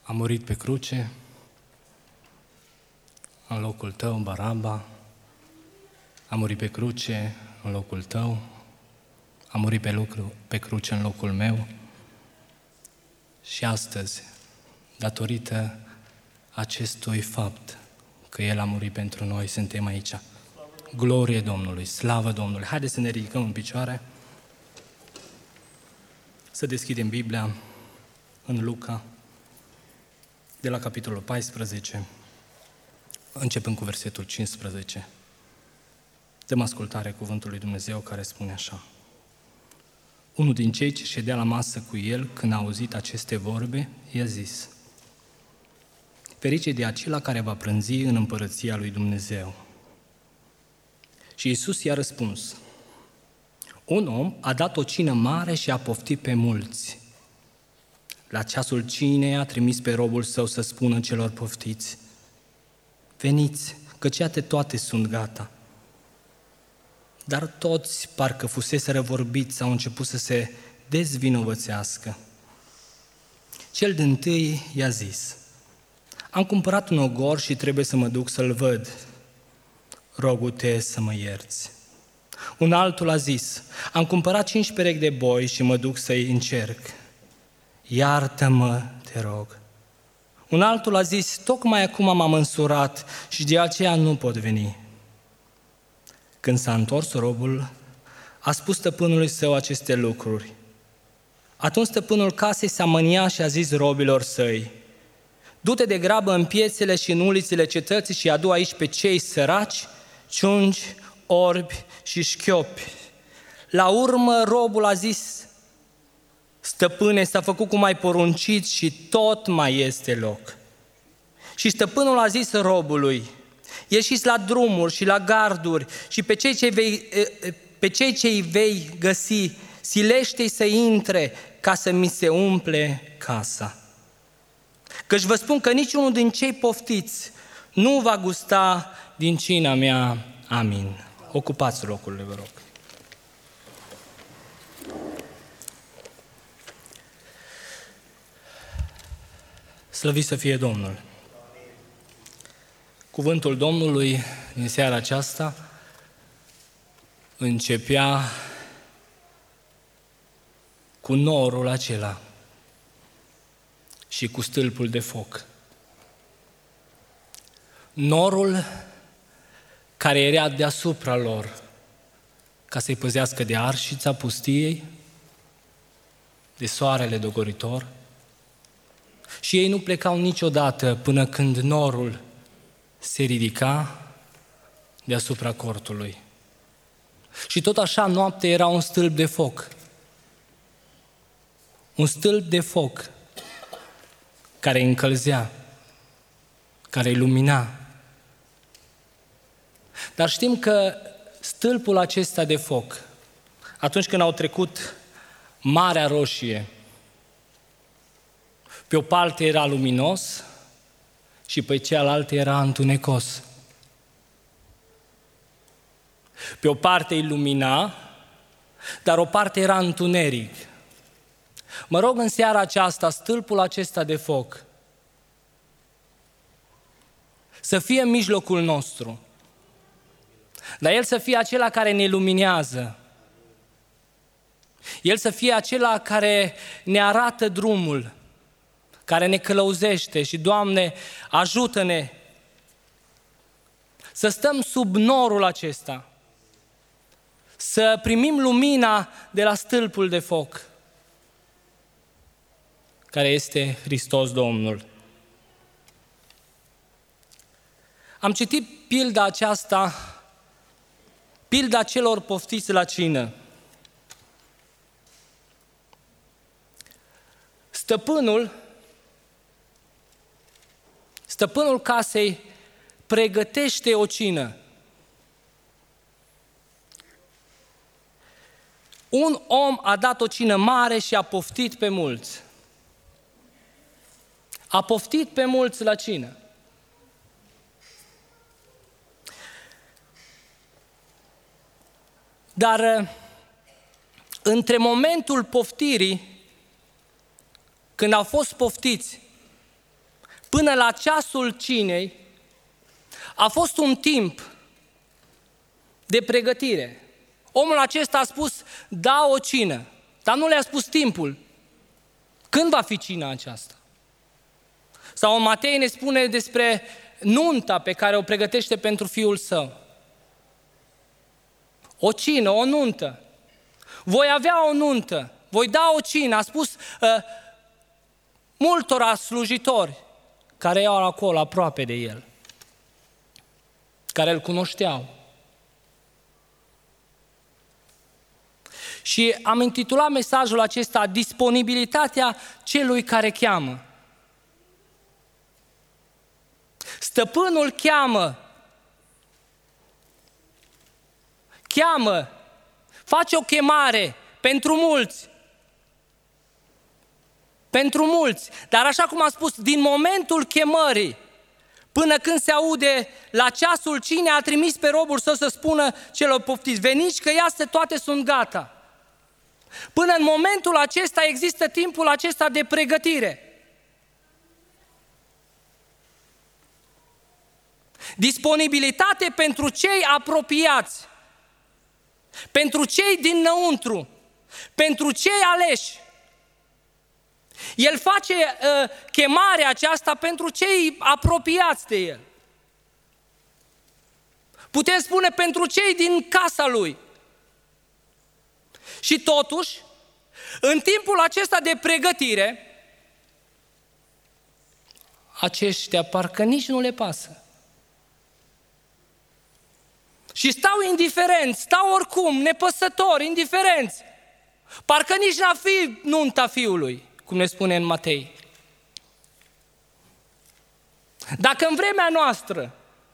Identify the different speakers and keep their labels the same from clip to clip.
Speaker 1: A murit pe cruce, în locul tău, Baraba. A murit pe cruce, în locul tău. A murit pe cruce, în locul meu. Și astăzi, datorită acestui fapt, că El a murit pentru noi, suntem aici. Glorie Domnului, slavă Domnului. Haideți să ne ridicăm în picioare, să deschidem Biblia în Luca, de la capitolul 14, începând cu versetul 15. Dăm ascultare cuvântului lui Dumnezeu care spune așa. Unul din cei ce ședea la masă cu el, când a auzit aceste vorbe, i-a zis: ferice de acela care va prânzi în împărăția lui Dumnezeu. Și Iisus i-a răspuns: un om a dat o cină mare și a poftit pe mulți. La ceasul cinei a trimis pe robul său să spună celor poftiți: veniți, căci iată toate sunt gata. Dar toți, parcă fuseseră vorbiți, au început să se dezvinovățească. Cel dintâi i-a zis: am cumpărat un ogor și trebuie să mă duc să-l văd. Rogu-te să mă ierți. Un altul a zis: am cumpărat 5 perechi de boi și mă duc să-i încerc. Iartă-mă, te rog. Un altul a zis: tocmai acum m-am însurat și de aceea nu pot veni. Când s-a întors robul, a spus stăpânului său aceste lucruri. Atunci stăpânul casei s-a mâniat și a zis robilor săi: du-te de grabă în piețele și în ulițele cetății și adu aici pe cei săraci, ciungi, orbi și șchiopi. La urmă robul a zis: stăpâne, s-a făcut cum ai poruncit și tot mai este loc. Și stăpânul a zis robului: ieșiți la drumuri și la garduri și pe cei ce îi vei găsi, silește-i să intre ca să mi se umple casa. Căci vă spun că niciunul din cei poftiți nu va gusta din cina mea. Amin. Ocupați locurile, vă rog. Slăvit să fie Domnul! Cuvântul Domnului din seara aceasta începea cu norul acela și cu stâlpul de foc. Norul care era deasupra lor ca să-i păzească de arșița pustiei, de soarele dogoritor, și ei nu plecau niciodată până când norul se ridica deasupra cortului. Și tot așa noaptea era un stâlp de foc. Un stâlp de foc care îi încălzea, care îi lumina. Dar știm că stâlpul acesta de foc, atunci când au trecut Marea Roșie, pe o parte era luminos și pe cealaltă era întunecos. Pe o parte ilumina, dar o parte era întuneric. Mă rog în seara aceasta, stâlpul acesta de foc să fie în mijlocul nostru, dar El să fie acela care ne luminează. El să fie acela care ne arată drumul, care ne călăuzește și, Doamne, ajută-ne să stăm sub norul acesta, să primim lumina de la stâlpul de foc, care este Hristos Domnul. Am citit pilda aceasta, pilda celor poftiți la cină. Stăpânul casei pregătește o cină. Un om a dat o cină mare și a poftit pe mulți. A poftit pe mulți la cină. Dar între momentul poftirii, când au fost poftiți, până la ceasul cinei a fost un timp de pregătire. Omul acesta a spus, da o cină, dar nu le-a spus timpul. Când va fi cina aceasta? Sau în Matei ne spune despre nunta pe care o pregătește pentru fiul său. O cină, o nuntă. Voi avea o nuntă, voi da o cină, a spus multora slujitori care erau acolo aproape de el, care îl cunoșteau. Și am intitulat mesajul acesta disponibilitatea celui care cheamă. Stăpânul cheamă, face o chemare pentru mulți, dar așa cum am spus, din momentul chemării până când se aude la ceasul cinei, a trimis pe robul său să spună celor poftiți, veniți că iată toate sunt gata. Până în momentul acesta există timpul acesta de pregătire. Disponibilitate pentru cei apropiați, pentru cei dinăuntru, pentru cei aleși. El face chemarea aceasta pentru cei apropiați de el. Putem spune pentru cei din casa lui. Și totuși, în timpul acesta de pregătire, aceștia parcă nici nu le pasă. Și stau indiferenți, stau oricum, nepăsători, indiferenți. Parcă nici n-ar fi nunta fiului, cum ne spune în Matei. Dacă în vremea noastră,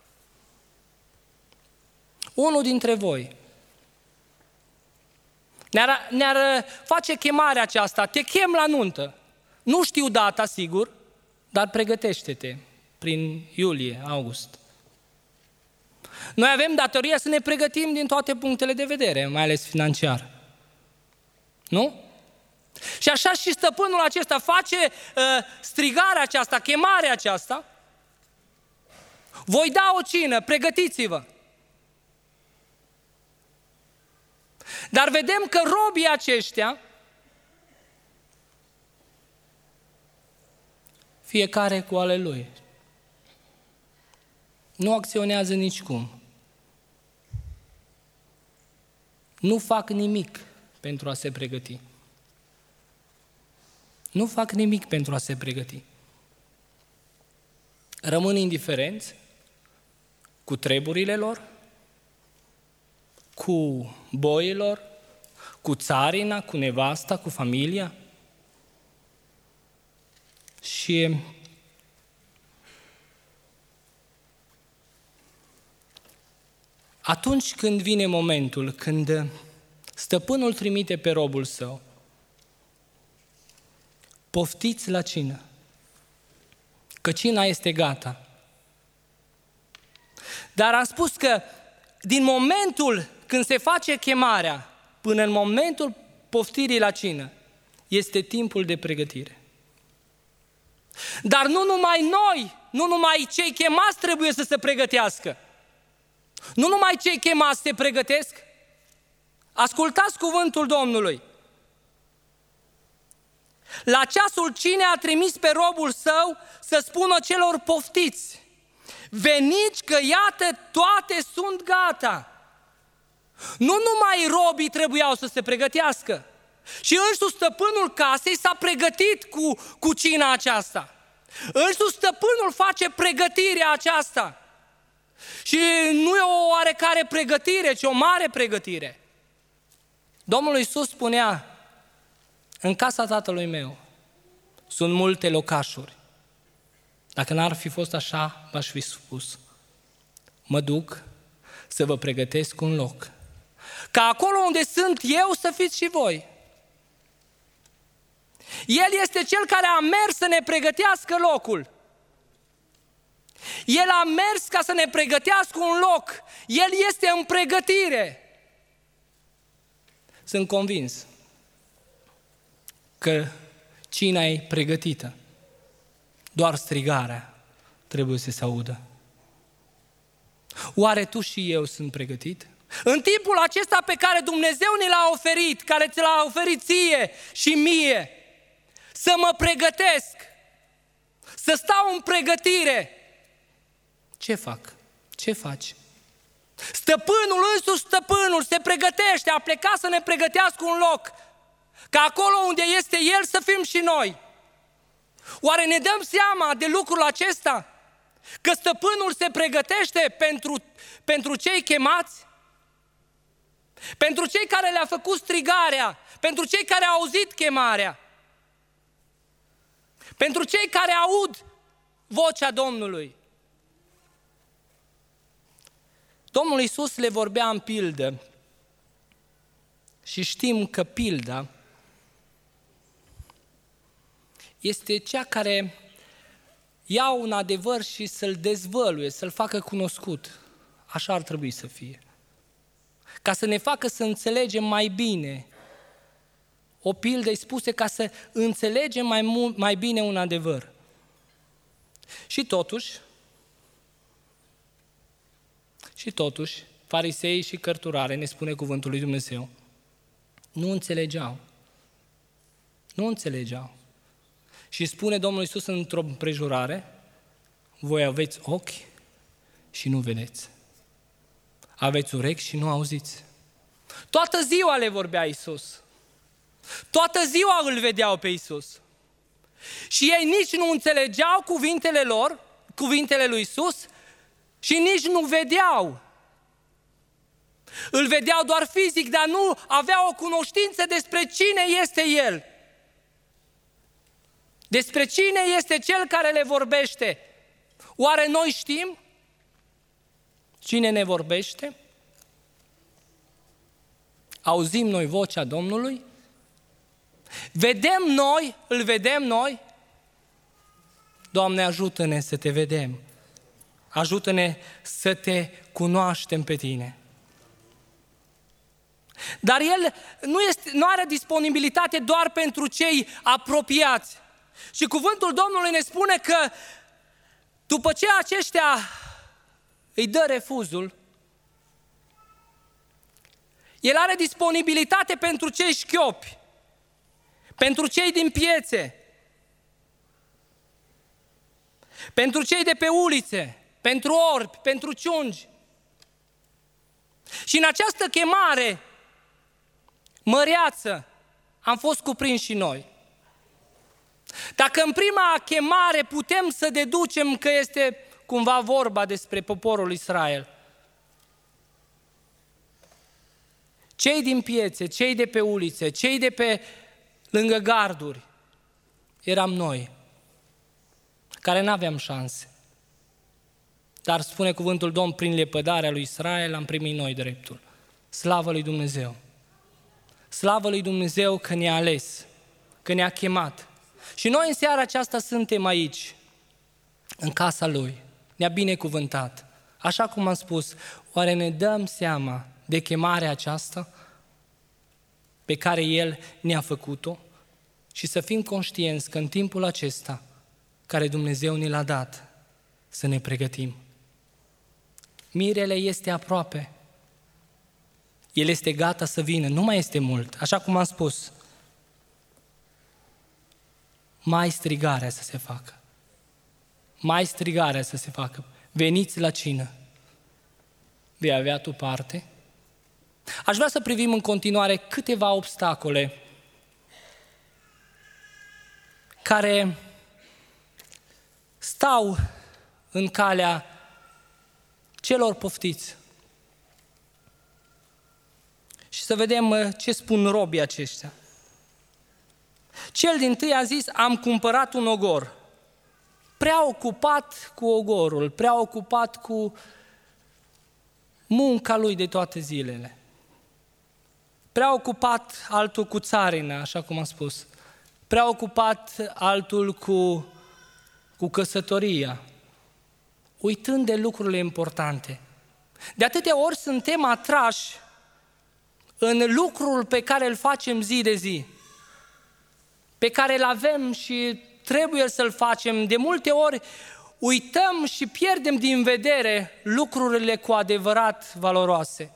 Speaker 1: unul dintre voi ne-ar face chemarea aceasta, te chem la nuntă, nu știu data, sigur, dar pregătește-te prin iulie, august. Noi avem datoria să ne pregătim din toate punctele de vedere, mai ales financiar. Nu? Și așa și stăpânul acesta face strigarea aceasta, chemarea aceasta. Voi da o cină, pregătiți-vă. Dar vedem că robii aceștia, fiecare cu ale lui, nu acționează nicicum. Nu fac nimic pentru a se pregăti. Nu fac nimic pentru a se pregăti. Rămân indiferenți cu treburile lor, cu boilor, cu țarina, cu nevasta, cu familia. Și atunci când vine momentul, când stăpânul trimite pe robul său, poftiți la cină, că cina este gata. Dar am spus că din momentul când se face chemarea până în momentul poftirii la cină, este timpul de pregătire. Dar nu numai noi, nu numai cei chemați trebuie să se pregătească. Nu numai cei chemați se pregătesc. Ascultați cuvântul Domnului. La ceasul cinei a trimis pe robul său să spună celor poftiți, veniți că iată toate sunt gata. Nu numai robii trebuiau să se pregătească. Și însuși stăpânul casei s-a pregătit cu cina aceasta. Însuși stăpânul face pregătirea aceasta. Și nu e o oarecare pregătire, ci o mare pregătire. Domnul Iisus spunea, în casa tatălui meu sunt multe locașuri. Dacă n-ar fi fost așa, v-aș fi spus, mă duc să vă pregătesc un loc. Ca acolo unde sunt eu să fiți și voi. El este cel care a mers să ne pregătească locul. El a mers ca să ne pregătească un loc. El este în pregătire. Sunt convins că cina e pregătită. Doar strigarea trebuie să se audă. Oare tu și eu sunt pregătit? În timpul acesta pe care Dumnezeu ne l-a oferit, care ți l-a oferit ție și mie, să mă pregătesc, să stau în pregătire. Ce fac? Ce faci? Stăpânul însuși, stăpânul se pregătește, a plecat să ne pregătească un loc, ca acolo unde este El să fim și noi. Oare ne dăm seama de lucrul acesta? Că stăpânul se pregătește pentru cei chemați? Pentru cei care le-a făcut strigarea? Pentru cei care au auzit chemarea? Pentru cei care aud vocea Domnului? Domnul Iisus le vorbea în pildă și știm că pilda este cea care ia un adevăr și să-l dezvăluie, să-l facă cunoscut. Așa ar trebui să fie. Ca să ne facă să înțelegem mai bine. O pildă e spusă ca să înțelegem mai bine un adevăr. Și totuși, fariseii și cărturare, ne spune cuvântul lui Dumnezeu, nu înțelegeau. Nu înțelegeau. Și spune Domnul Iisus într-o împrejurare, voi aveți ochi și nu vedeți. Aveți urechi și nu auziți. Toată ziua le vorbea Iisus. Toată ziua îl vedeau pe Iisus. Și ei nici nu înțelegeau cuvintele lui Iisus, și nici nu vedeau. Îl vedeau doar fizic, dar nu aveau o cunoștință despre cine este El. Despre cine este Cel care le vorbește. Oare noi știm cine ne vorbește? Auzim noi vocea Domnului? Îl vedem noi? Doamne, ajută-ne să Te vedem. Ajută-ne să Te cunoaștem pe Tine. Dar El nu are disponibilitate doar pentru cei apropiați. Și cuvântul Domnului ne spune că după ce aceștia îi dă refuzul, El are disponibilitate pentru cei șchiopi, pentru cei din piețe, pentru cei de pe ulițe, pentru orbi, pentru ciungi. Și în această chemare măreață am fost cuprinși și noi. Dacă în prima chemare putem să deducem că este cumva vorba despre poporul Israel, cei din piețe, cei de pe ulițe, cei de pe lângă garduri, eram noi, care n-aveam șanse. Dar spune cuvântul Domnului, prin lepădarea lui Israel am primit noi dreptul. Slavă lui Dumnezeu! Slavă lui Dumnezeu că ne-a ales, că ne-a chemat. Și noi în seara aceasta suntem aici, în casa Lui. Ne-a binecuvântat. Așa cum am spus, oare ne dăm seama de chemarea aceasta pe care El ne-a făcut-o? Și să fim conștienți că în timpul acesta, care Dumnezeu ne l-a dat, să ne pregătim. Mirele este aproape. El este gata să vină, nu mai este mult, așa cum am spus. Mai strigarea să se facă. Mai strigarea să se facă. Veniți la cină. Vei avea tu parte? Aș vrea să privim în continuare câteva obstacole care stau în calea celor poftiți. Și să vedem ce spun robii aceștia. Cel dintâi a zis, am cumpărat un ogor. Prea ocupat cu ogorul, prea ocupat cu munca lui de toate zilele. Prea ocupat altul cu țarina, așa cum am spus. Prea ocupat altul cu căsătoria. Uitând de lucrurile importante. De atâtea ori suntem atrași în lucrul pe care îl facem zi de zi, pe care îl avem și trebuie să-l facem. De multe ori uităm și pierdem din vedere lucrurile cu adevărat valoroase.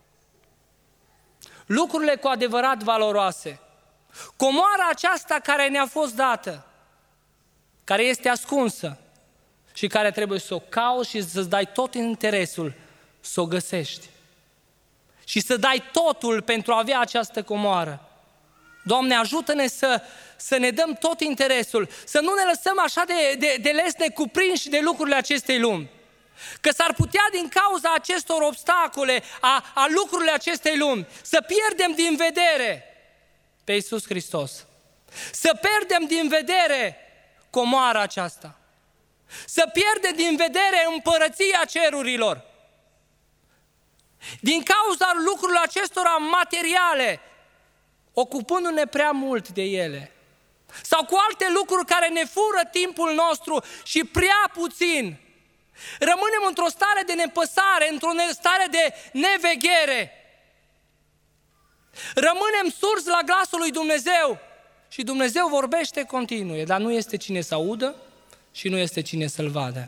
Speaker 1: Lucrurile cu adevărat valoroase. Comoara aceasta care ne-a fost dată, care este ascunsă și care trebuie să o cauți și să-ți dai tot interesul să o găsești. Și să dai totul pentru a avea această comoară. Doamne, ajută-ne să ne dăm tot interesul, să nu ne lăsăm așa de lesne cuprinși de lucrurile acestei lumi. Că s-ar putea din cauza acestor obstacole, a lucrurile acestei lumi, să pierdem din vedere pe Iisus Hristos. Să pierdem din vedere comoara aceasta. Să pierdem din vedere împărăția cerurilor. Din cauza lucrurilor acestora materiale, ocupându-ne prea mult de ele. Sau cu alte lucruri care ne fură timpul nostru și prea puțin. Rămânem într-o stare de nepăsare, într-o stare de neveghere. Rămânem surzi la glasul lui Dumnezeu și Dumnezeu vorbește continuu, dar nu este cine să audă și nu este cine să-L vadă.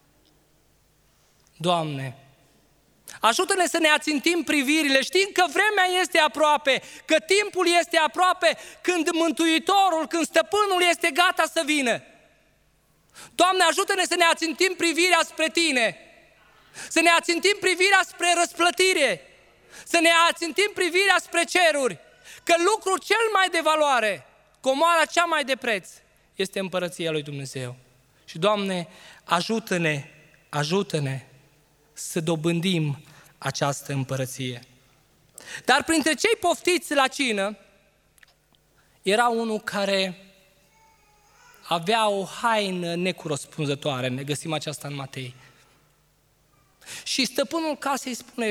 Speaker 1: Doamne, ajută-ne să ne ațintim privirile, știind că vremea este aproape, că timpul este aproape, când Mântuitorul, când Stăpânul este gata să vină. Doamne, ajută-ne să ne ațintim privirea spre Tine, să ne ațintim privirea spre răsplătire, să ne ațintim privirea spre ceruri, că lucrul cel mai de valoare, comoara cea mai de preț, este împărăția lui Dumnezeu. Și Doamne, ajută-ne să dobândim această împărăție. Dar printre cei poftiți la cină, era unul care avea o haină necorespunzătoare, ne găsim aceasta în Matei. Și stăpânul casei spune,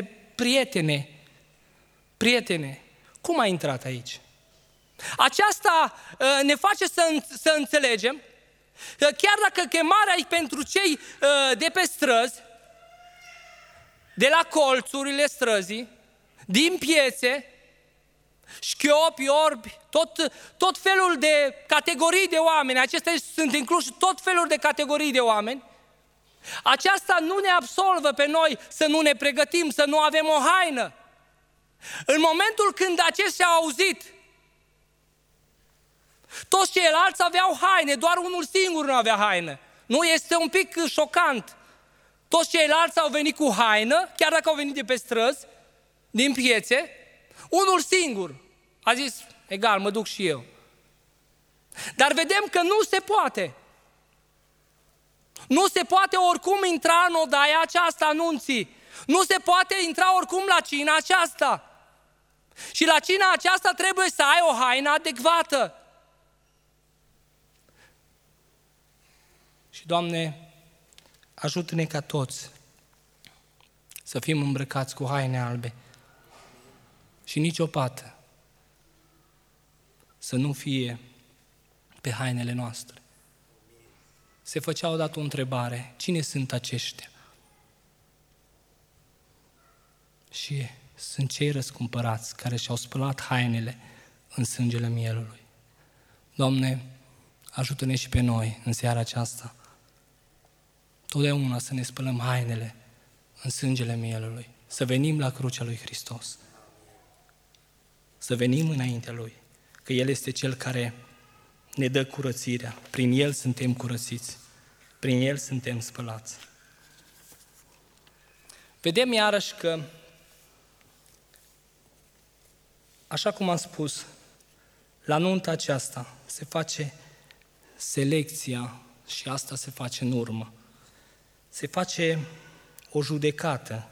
Speaker 1: prietene, cum ai intrat aici? Aceasta ne face să înțelegem, chiar dacă chemarea e pentru cei de pe străzi, de la colțurile străzii, din piețe, șchiopi, orbi, tot felul de categorii de oameni, acestea sunt incluși tot felul de categorii de oameni, aceasta nu ne absolvă pe noi să nu ne pregătim, să nu avem o haină. În momentul când aceștia au auzit, toți ceilalți aveau haine, doar unul singur nu avea haină. Nu, este un pic șocant. Toți ceilalți au venit cu haină, chiar dacă au venit de pe străzi, din piețe, unul singur a zis, egal, mă duc și eu. Dar vedem că nu se poate. Nu se poate oricum intra în odaia aceasta anunții. Nu se poate intra oricum la cina aceasta. Și la cina aceasta trebuie să ai o haină adecvată. Și, Doamne, ajută-ne ca toți să fim îmbrăcați cu haine albe și nici o pată să nu fie pe hainele noastre. Se făcea odată o întrebare, cine sunt aceștia? Și sunt cei răscumpărați care și-au spălat hainele în sângele mielului. Doamne, ajută-ne și pe noi în seara aceasta, totdeauna să ne spălăm hainele în sângele mielului, să venim la crucea lui Hristos, să venim înaintea Lui, că El este Cel care ne dă curățirea, prin El suntem curățiți, prin El suntem spălați. Vedem iarăși că, așa cum am spus, la nunta aceasta se face selecția și asta se face în urmă. Se face o judecată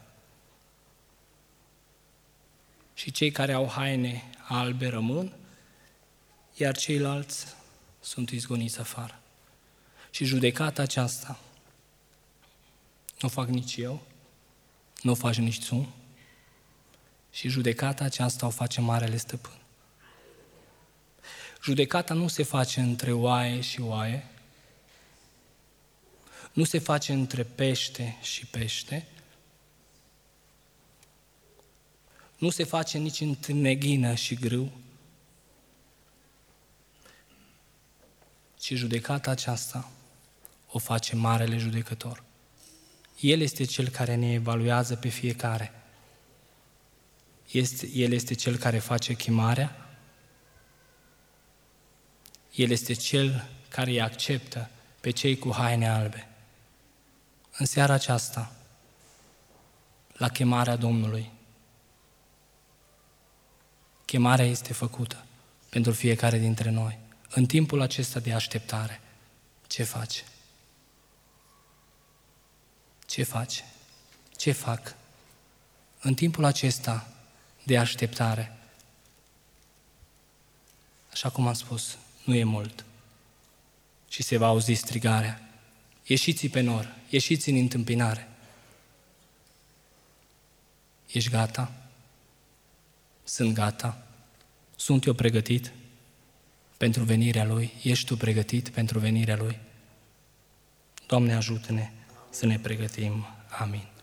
Speaker 1: și cei care au haine albe rămân, iar ceilalți sunt izgoniți afară. Și judecata aceasta nu o fac nici eu, nu o faci nici tu, și judecata aceasta o face Marele Stăpân. Judecata nu se face între oaie și oaie, nu se face între pește și pește, nu se face nici între neghină și grâu, ci judecata aceasta o face Marele Judecător. El este Cel care ne evaluează pe fiecare. El este Cel care face chemarea. El este Cel care îi acceptă pe cei cu haine albe. În seara aceasta, la chemarea Domnului, chemarea este făcută pentru fiecare dintre noi. În timpul acesta de așteptare, ce faci? Ce faci? Ce fac? În timpul acesta de așteptare, așa cum am spus, nu e mult și se va auzi strigarea. Ieșiți pe nor, ieșiți în întâmpinare. Ești gata? Sunt gata? Sunt eu pregătit pentru venirea Lui? Ești tu pregătit pentru venirea Lui? Doamne, ajută-ne să ne pregătim. Amin.